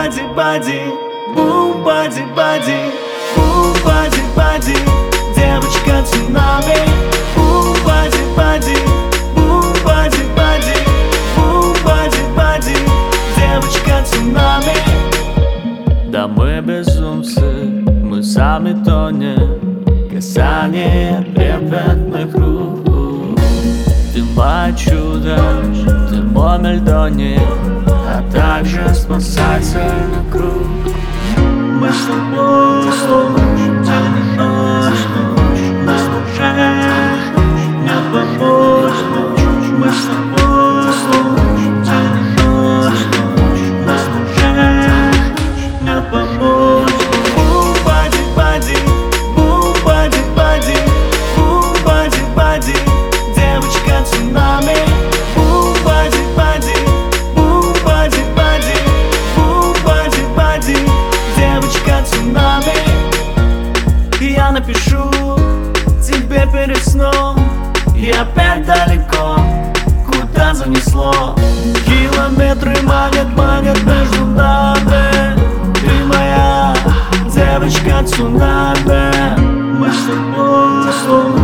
body, body, boom, body, body, boom, body, body, девочка цунами. Boom, body, body, boom, body, body, boom, body, body, девочка цунами. Да мы безумцы, мы сами тонем, касание трепетных рук. Ты мое чудо, ты мой мельдоник, а также спасательный круг. Мы с тобой, день и ночь, нас уже не помочь. Мы с тобой, день и ночь, нас уже не помочь. Boom, body, body, boom, body, body, boom, body, body, девочка цунами. Boom, body, body, boom, body, body, boom, body, body, девочка цунами. И я напишу тебе перед сном, и опять далеко, куда занесло. Километры манят, манят между нами. Ты моя девочка цунами. Мы с тобой,